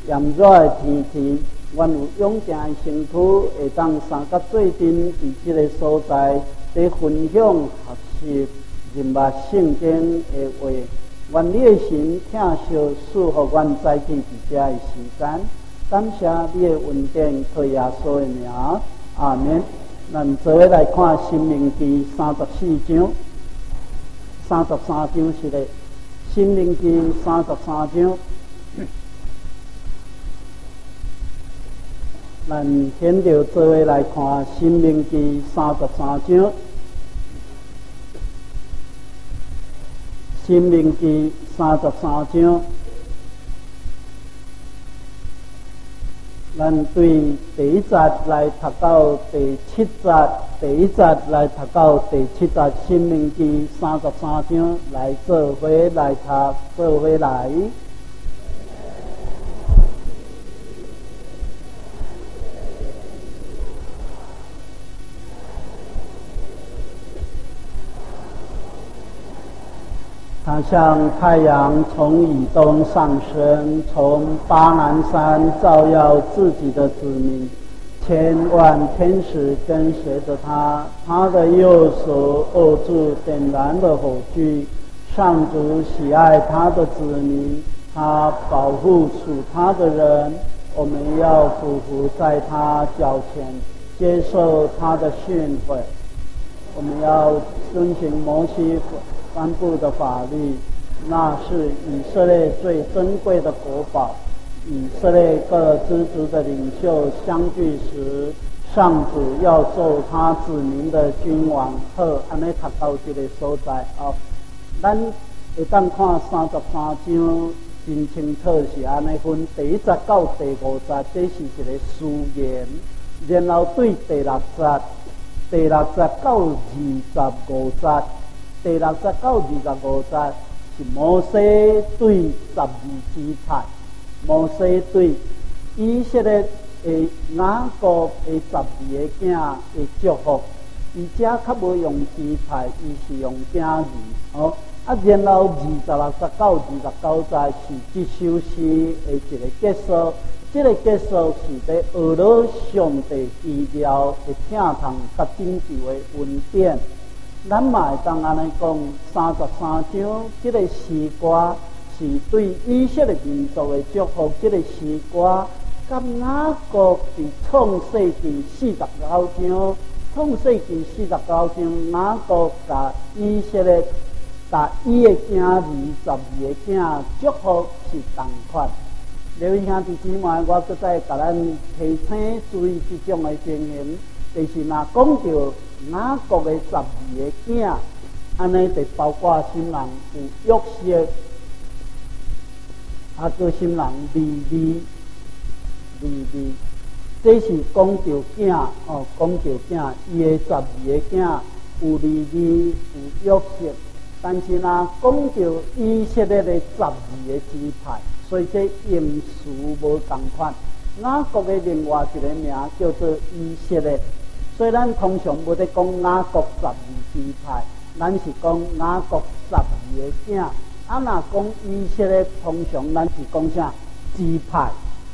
炎热的天气，阮有勇健的身躯，会当三甲做阵，伫即个所在，伫分享学习认捌圣经的话。愿你的神疼惜赐予阮在去伫遮的时间，感谢你的恩典，靠耶稣的名，阿们。咱做伙来看《申命记》34章，33章是咧，《申命记》33章。咱先着做伙来看《申命记》33章。申命记33章，咱对第一节来读到第7节，第一节来读到第7节，申命记33章来做伙来读，做伙来。它像太阳从以东上升，从巴南山照耀自己的子民，千万天使跟随着他，他的右手握住点燃的火炬。上主喜爱他的子民，他保护属他的人。我们要俯伏在他脚前，接受他的训诲。我们要遵循摩西颁布的法律，那是以色列最珍贵的国宝。以色列各支族的领袖相聚时，上主要做他子民的君王。好，安尼读到这个所在哦，咱会当看33章，真清楚是安尼分第一节到第5节，这是一个誓言，然后对第6节。第6节到25节，第6节到25节是摩西对12支派，摩西对以色列的雅各的12个囝的祝福。伊遮较无用支派，伊是用囝字哦。然后26节到29节是这首诗的一个结束。这个结束是在学了上帝奇妙的疼痛甲拯救的恩典。咱嘛会当安尼讲，33章这个诗歌是对以色列民族的祝福。这个诗歌甲雅各伫创世纪49章，创世纪49章雅各甲以色列甲伊的囝儿12个囝祝福是同款。各位兄弟姊妹，我搁再甲咱提醒注意这种的情形，就是若讲到雅各的12个囝，安尼就包括心人有约瑟，个心人利，这是讲到囝哦，讲到囝，伊的12个囝有利，有约瑟，但是若讲到以色列的12个支派。所以这音词无同款，雅各的另外一个名叫做以色列。所以咱通常无咧讲雅各12支派，咱是讲雅各12个囝。若讲以色列，通常咱是讲啥支派。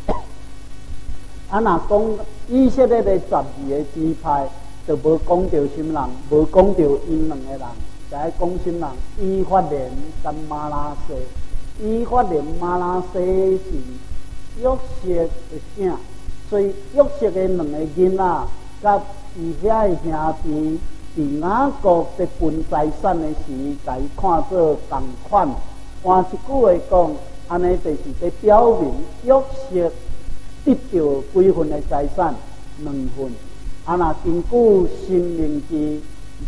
若讲以色列的12个支派，就无讲到什么人，无讲到因两个人，就爱讲什么人？以法莲跟马拉西。以法莲马拉西是约瑟的囝，所以约瑟的两个囡仔，甲伊遐的兄弟，伫雅各在分财产的时，甲伊看做同款。换一句话讲，安尼就是在表明约瑟得到几份的财产，2份。若根据申命记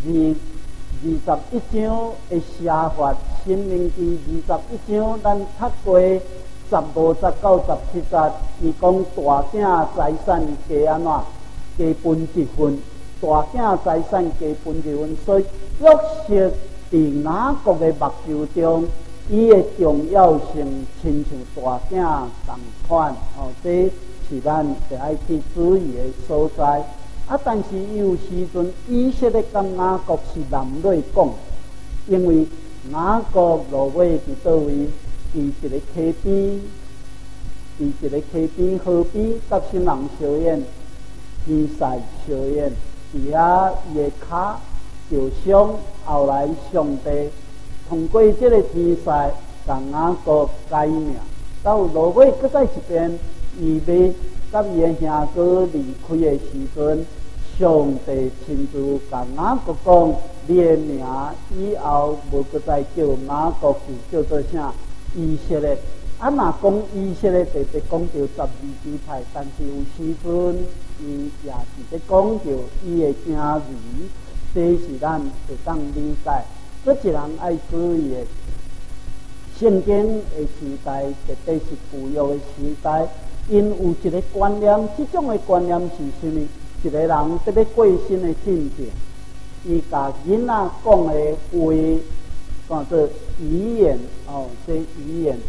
21章的写法，申命记21章，咱读过15节到17节，伊讲大囝财产加安怎？加分1份，大囝财产加分1份，所以约瑟伫雅各的目睭中，伊的重要性亲像大囝同款哦，这是咱得爱去注意的所在。但是有时阵以色列甲雅各是男女讲，因为雅各落尾伫倒位，伫一个溪边， 伫一个溪边河边，甲新人相宴，天使相宴，伫遐伊个脚受伤，后来上帝通过这个天使，甲雅各改命。到落尾搁再一遍，伊要甲伊个兄哥离开的时阵，上帝亲自甲雅各讲：你的名以后无搁再叫雅各，就叫做啥？以色列。啊，若讲以色列，特别讲到12支派，但是有时阵伊也是在讲到伊的囝儿，这是咱会当理解。搁一人爱注意的。圣经的时代，绝对是旧约的时代，因有一个观念，这种的观念是什么？一个人得要过身的进程，伊甲囡仔讲的话，叫做语言哦，这语言，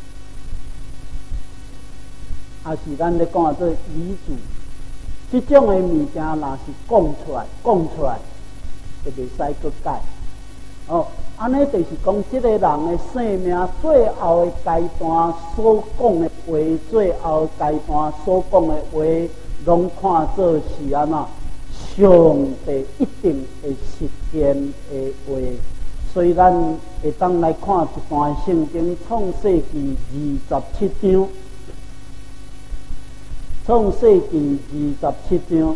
也是咱咧讲做遗嘱。这种的物件，若是讲出来，就袂使搁改哦。安尼就是讲，这个人的生命最后的阶段所讲的话，最后阶段所讲的话，拢看作是安怎？上帝一定会实现的话。所以咱会当来看一段圣经，创世纪27章。创世纪27章。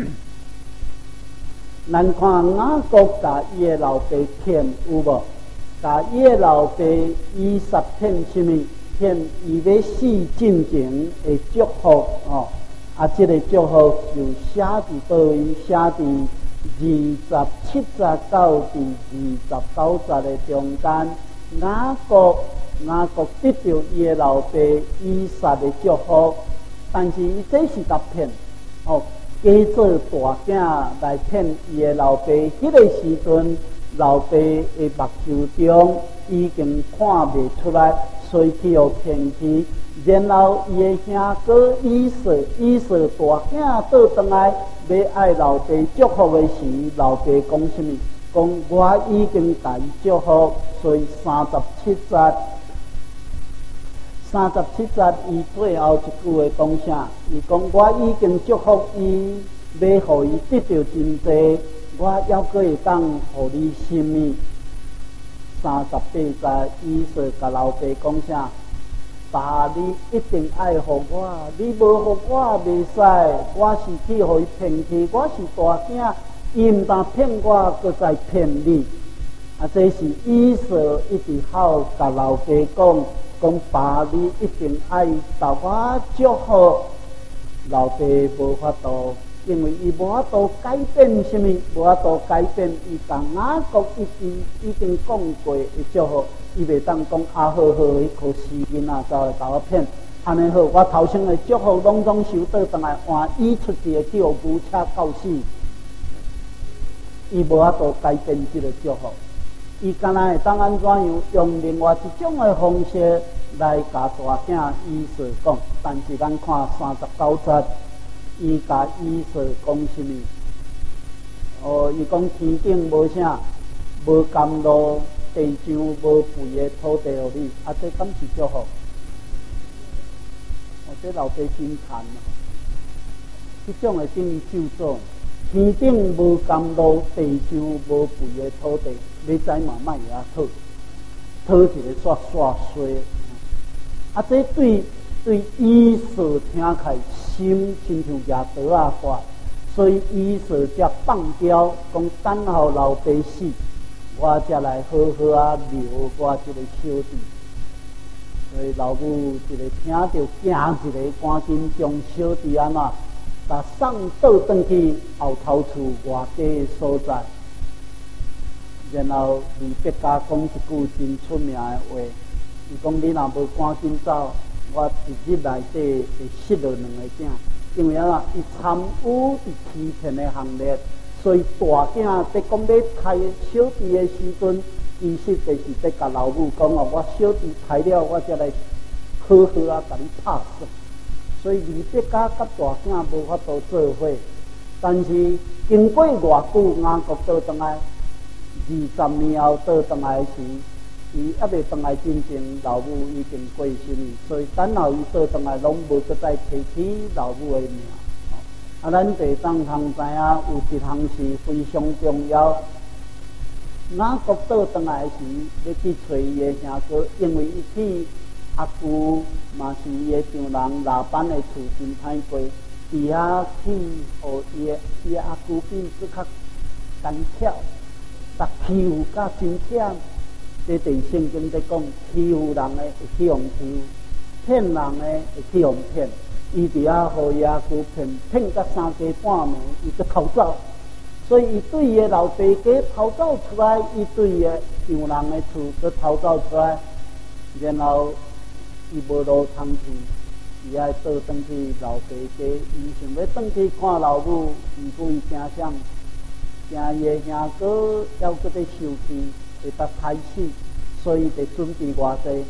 咱看雅各甲伊的老爸骗有无？甲伊的老爸以撒骗什么？骗伊要死进前的祝福哦。啊，这个祝福就写伫倒位？写伫27节到第29节的中间。雅各得到伊的老爸以撒的祝福，但是伊这是甲骗哦。假做大囝来骗伊的老爸，迄个时阵，老爸的目睭中已经看袂出来，所以去互骗去。然后伊的兄哥以扫大囝倒转来要爱老爸祝福的时，老爸讲什么？讲我已经甲伊祝福，所以37节。37节，伊最后一句话讲啥？伊讲我已经祝福伊，要互伊得到真济，我还阁会当互你什么？38节，以扫甲老爸讲啥？爸，你一定爱互我，你无互我袂使，我是去互伊骗去，我是大囝，伊毋但骗我，阁再骗你。啊，这是以扫一直好甲老爸讲爸，你一定爱到我祝福。老爸无法度，因为伊无法度改变什么，无法度改变伊甲雅各已经讲过的祝福，伊袂当讲啊好，迄颗死囡仔才会甲我骗。安尼好，我头先的祝福拢收倒转来，换伊出去的去互牛车搞死。伊无法度改变这个祝福。伊敢若会当安怎样用另外一种的方式来甲大囝以扫讲？但是咱看39节，伊甲以扫讲什么？哦，伊讲天顶无啥，无甘露，地上无肥的土地互你，啊，这敢是祝福？哦，这老爸真惨啊！这种的等于咒诅。天顶无甘露，地上无肥的土地，你知嘛？莫遐讨一个煞衰。啊，这对以扫听起来心亲像牙刀啊挂，所以以扫才放刁，讲等候老爸死，我才来好好啊留我这个小弟。所以老母一个听到惊一个，赶紧将小弟安怎？把送倒转去后头厝外家的所在，然后李伯家讲一句真出名的话，伊讲你若无赶紧走，我一日内底会失落2个囝，因为啊，伊参与伫欺骗的行列，所以大囝在讲要开小弟的时阵，其实就是在甲老母讲哦，我小弟开了，我才来好好啊，甲你拍死。所以李伯家甲大囝无法度做伙，但是经过偌久，雅各倒转来，20年后倒转来时， 伊还未回来真正，老母已经过身去，所以等候伊倒回来，拢无搁再提起老母的名。啊，咱地藏通知影，有一项是非常重要。雅各倒回来时，要去找伊的兄哥，因为伊去阿舅嘛是伊的丈人，老板的厝真歹过，伫遐去互伊阿舅比搁较干巧，逐欺负甲真忝。这伫圣经在讲，欺负人的会去用欺，骗人的会去用骗。伊伫遐互伊阿舅骗到3更半暝，伊就逃走。所以伊对伊的老爸家逃走出来，伊对伊的丈人的厝搁逃走出来，然后伊无路通去，伊爱倒转去老爸家，伊想要转去看老母，毋过伊惊啥？惊伊的兄哥还搁在受气，会当歹死，所以就准备偌济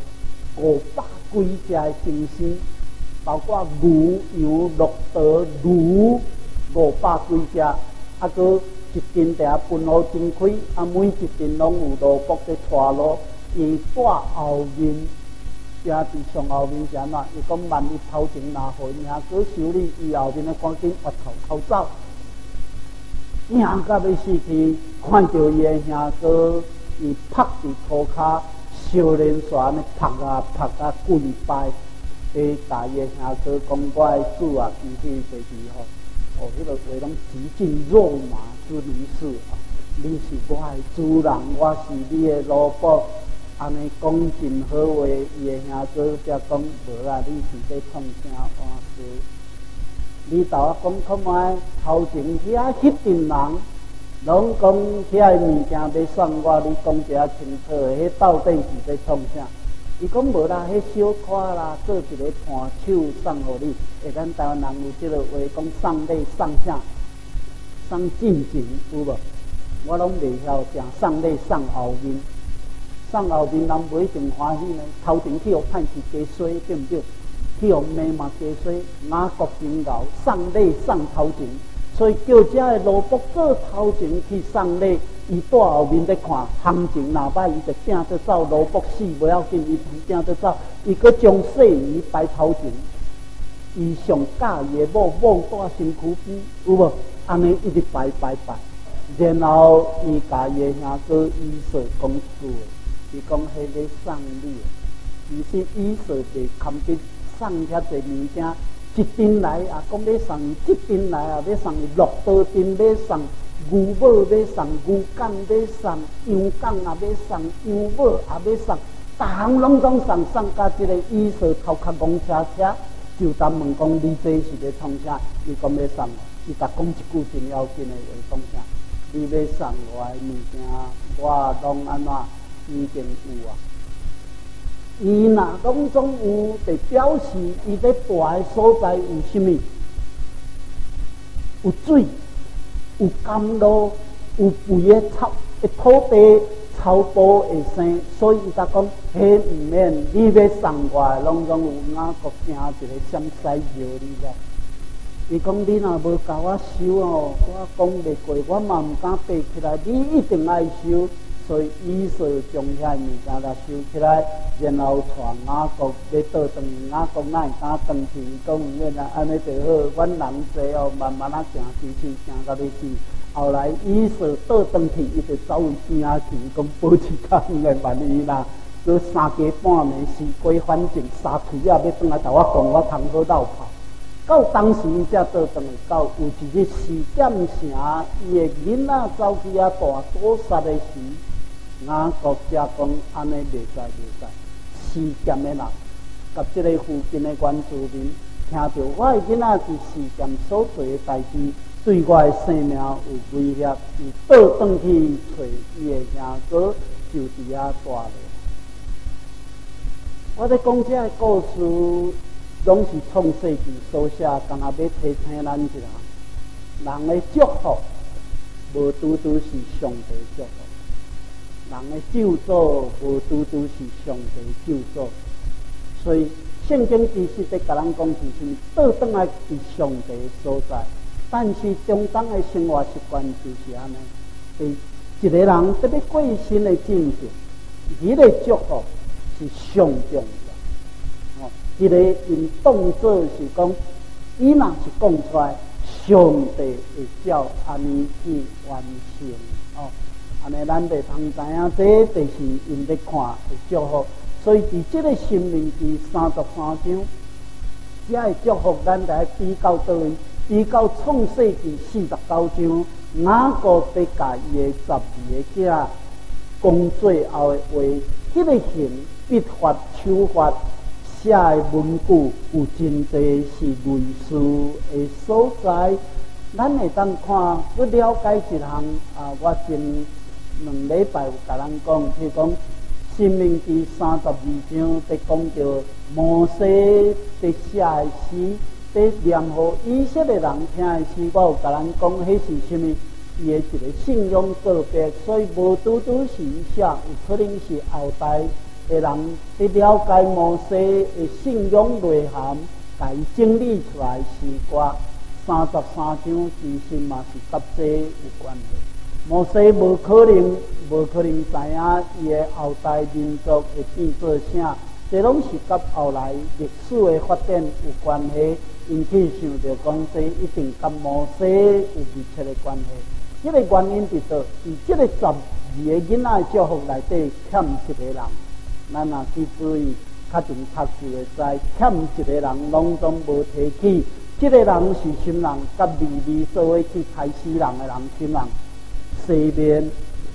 500几只的精尸，包括牛、羊、骆驼、驴500几只，啊搁一阵地分路真开，啊每一阵拢有萝卜在带路，伊带后面。正伫上后面是安怎？伊讲万一头前若互伊兄哥修理，伊后面的赶紧挖头逃走。赢到要死去，看到伊的兄哥，伊趴伫涂骹，小连续安尼拍啊跪拜，伊甲伊的兄哥讲：“我的主啊，伊去飞机吼，哦，迄个话拢极尽肉麻之如是啊！你是我的主人，我是你的萝卜。”安尼讲真好话，伊的兄哥才讲无啦，你是在创啥话事？你甲我讲看卖，头前遐迄阵人，拢讲遐物件要送我，你讲一下清楚，迄到底是在创啥？伊讲无啦，迄小可啦，做一个伴手送互你。咱台湾人有即个话讲送礼送啥？送进前有无？我拢袂晓，定送礼送后面。送后面人不一定欢喜呢，头前去互歹是加衰，对不对？去互骂嘛加衰，雅各真牛，送礼送头前，所以叫这的萝卜做头前去送礼，伊在后面在看行情若歹，伊就拼着走，萝卜死不要紧，伊拼着走，伊搁将细鱼摆头前，伊上教伊的某带身躯边，有无？安尼一直摆，然后伊甲伊的兄哥以说讲一句。伊讲迄个送礼，其实意思就堪比送遐济物件，一阵来啊，讲要送伊，一阵来啊，要送伊骆驼阵，要送牛母，要送牛犅，要送羊犅啊，要送羊母啊，要送，逐项拢总送到即个意思头壳戆车，就当问讲你这是咧创啥？伊讲要送，伊甲讲一句真要紧的话，讲啥？你要送我的物件，我拢安怎？已经有啊，伊若拢总有，就表示伊咧住的所在有啥物？有水，有甘露，有肥的草的土地，草埔会生，所以伊甲讲，迄毋免你要送我的，拢总有雅各惊一个闪西药你知？伊讲你若无甲我收哦，我讲袂过，我嘛毋敢爬起来，你一定爱收。所以以说将遐物件来收起来，然后带雅各要倒转，雅各哪会敢转去？讲毋免啦，安尼就好。阮人济哦，慢慢啊行行到要死。后来以说倒转去，伊就走位边仔去，讲保持较远的万一啦。佮3更半暝时归反正沙腿啊要转来甲我讲，我通好绕跑。到当时伊才倒转去，到有一日4点城，伊的囡仔走去大躲杀的时。雅各才讲安尼袂使，事件的人，甲即个附近的原住民，听到我的囡仔伫事件所做的代志，对我的生命有威胁，伊倒转去找伊的兄哥，就伫遐住咧。我咧讲这个故事，拢是创世纪所写，刚若要提醒咱一下，人的祝福，无拄拄是上帝祝福。人的救助无拄拄是上帝救助，所以圣经其实在甲咱讲是啥物？倒转来是上帝所在，但是中东的生活习惯就是安尼。一个人特别过身的进程， 伊个祝福是上重要。哦，伊个因动作是讲，伊若是讲出来，上帝会照安尼去完成。哦，安尼咱袂通知影，这就是因咧看的祝福。所以伫即个申命记33章，只个祝福咱来比较倒位，比较创世记49章，雅各要甲伊的12个囝讲最后的话，迄个刑笔法手法写的文句有真侪是类似的所在，咱会当看，要了解一项我前2礼拜有甲咱讲，譬如讲。申命记32章，在讲到摩西在写的诗，在念互以色列人听的诗，我有甲咱讲，迄是什么？伊的一个信仰个别，所以无拄拄是伊写，有可能是后代的人在了解摩西的信仰内涵，甲伊整理出来诗歌。33章其实嘛是甲这有关系。摩西无可能知影伊的后代民族会变做啥，这拢是甲后来历史的发展有关系。因去想着讲，这一定甲摩西有密切的关系。这个原因伫倒，伫这个12个囡仔的祝福内底欠一个人，咱若去注意，较前读就会知，欠一个人拢总无提起。这个人是什么人？甲利未做伙去杀死人的人，什么人？西边，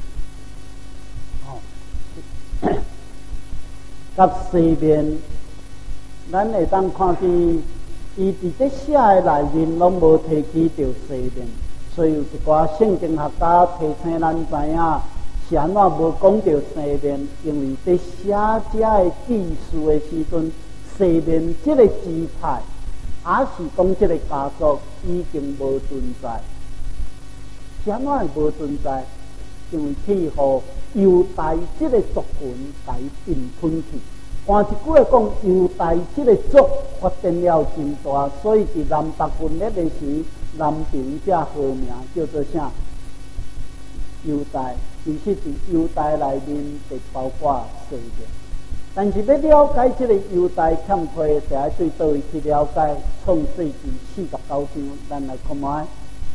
甲西边，咱会当看见，伊伫这写的内面拢无提起到西边，所以有一寡圣经学家提醒咱知影，是安怎无讲到西边？因为在写这的记述的时阵，西边这个支派，也是讲这个家族已经无存在。怎会无存在？因为去互犹大这个族群来并吞去。换一句话讲，犹大这个族发展了真大，所以伫南北分裂的时，南边这号名叫做啥？犹大。其实伫犹大内面就包括西边。但是要了解这个犹大欠缺，就要对倒位去了解创世记49章，咱来看卖。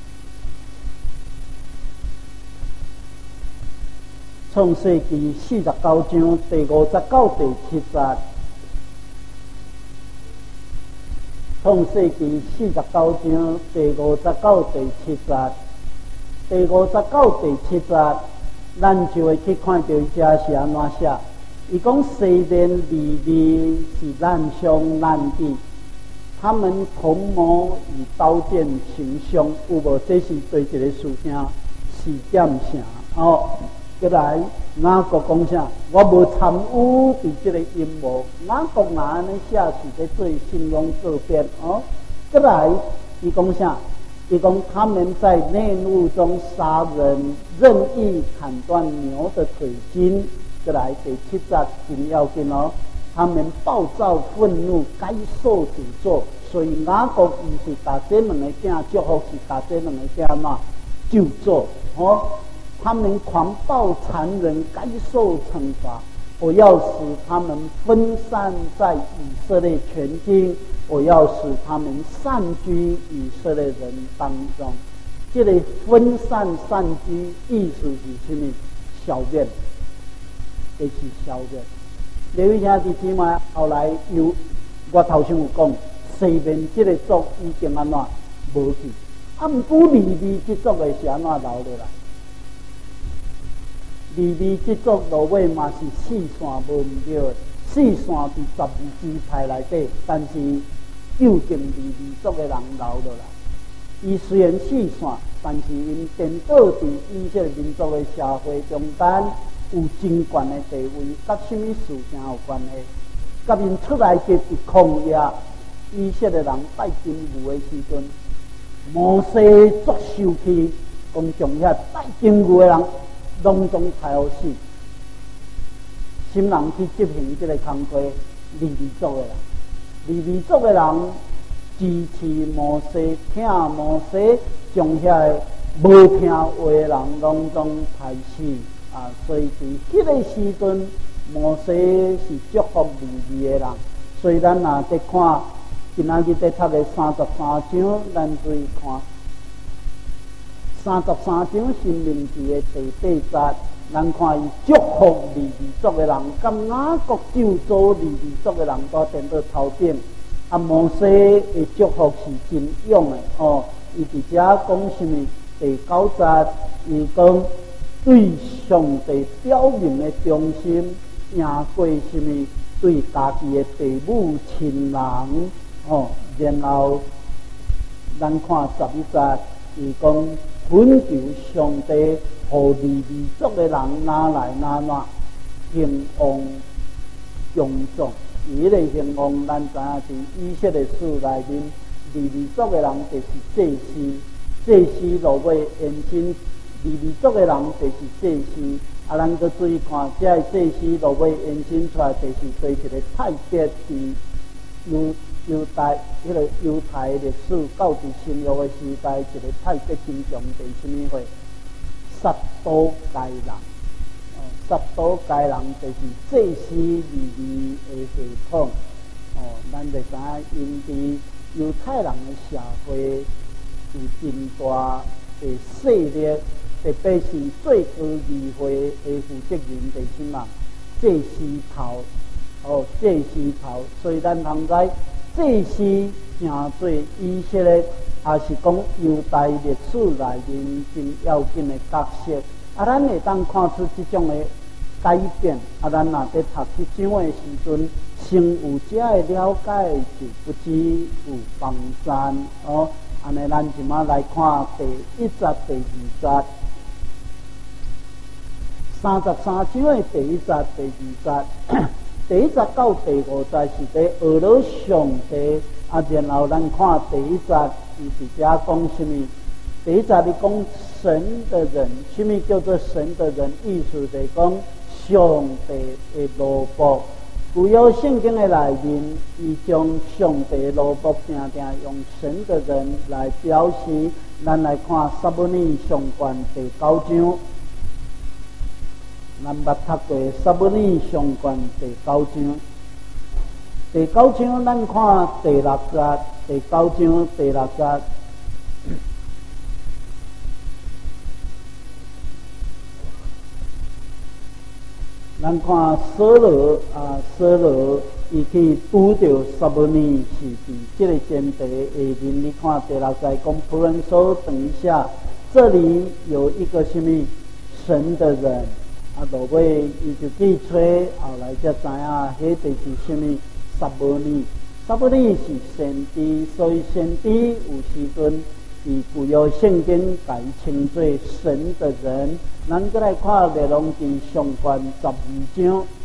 创世记49章第59、第7节。创世记49章第59、第7节。第59、第7节，咱就会去看到这是安怎写。伊讲西边利未是难兄难弟，他们同谋以刀剑行凶，有无？这是对一个事情是点啥？哦。再来，雅各讲啥？我无参与伫这个阴谋。雅各若安尼写是在做信用个别哦。再来，伊讲啥？伊讲他们在内陆中杀人，任意砍断牛的腿筋。再来第7节真要紧哦。他们暴躁愤怒，该受诅咒。所以雅各伊是把这两个囝祝福，是把这两个囝嘛救咒哦。他们狂暴残忍，该受惩罚。我要使他们分散在以色列全境，我要使他们散居以色列人当中。这个分散散居意思是什么？消灭，就是消灭。利未兄弟姊妹，后来有我头先有讲，西面这个族已经安怎无去，不过利未这族的是安怎留落来？利未这族落尾嘛是四线无毋对的，四线伫12支派内底，但是究竟利未族的人留落来。伊虽然四线，但是因颠倒伫以色列民族的社会中间有真悬的地位，甲什么事情有关系？甲因出来结伫旷野，以色列人拜金牛的时阵，摩西作受气，讲将遐拜金牛的人拢总杀好死，心人去执行这个工作，利未族的人，利未族的人支持摩西，听摩西，将遐无听话的人拢总杀死啊！所以伫迄个时阵， 摩西是祝福利未的人，所以咱若伫看今仔日伫读的33章，咱注意看33章申命记的第8节，咱看伊祝福利未族的人，甲雅各咒诅利未族的人都颠到头顶。啊，摩西的祝福是真勇的哦，伊伫遮讲什么？第9节，伊讲对上帝表明的忠心，赢过什么？对家己的父母亲人哦。然后咱看11节，伊讲恳求上帝，互利未族的人拿来兴旺强壮。伊个兴旺，咱知影伫以色列史内面，利未族的人就是祭司，祭司落尾延伸，利未族的人就是祭司。啊，咱搁注意看，这个祭司落尾延伸出来，就是对一个太监伫犹太历史到伫新约的时代，一个太监真强地什么货？撒都该人。撒都该人就是祭司利未的系统，咱就知影因伫犹太人的社会有真大的势力，特别是最高议会的负责人就是什么？祭司头，祭司头，所以咱通知祭司诚做以色列，也是讲犹太历史内面真要紧的角色。啊，咱会当看出这种的改变。啊，咱若在读这章的时阵，先有这个了解，就不知有帮山哦。安尼，咱即马来看第1节、第2节，33章的第1节、第2节。第1节到第5节是在俄罗上帝，啊，然后咱看第1节，伊伫遮讲什么？第1节你讲神的人，什么叫做神的人？意思就是讲上帝的奴仆。旧约圣经的内面，伊将上帝的奴仆常常用神的人来表示。咱来看撒母耳上卷第9章，咱捌读过撒母耳上卷第9章。第9章咱看第6节，第9章第6节。咱看扫罗伊去拄着撒母耳是伫这个前提下面，你看第6节讲仆人说，等一下，这里有一个什么神的人啊，落尾伊就去吹，后来才知影，迄就是什么撒母耳。撒母耳是先知，所以先知有时阵伫旧约圣经甲伊称作神的人。咱再来看列王记上卷12章。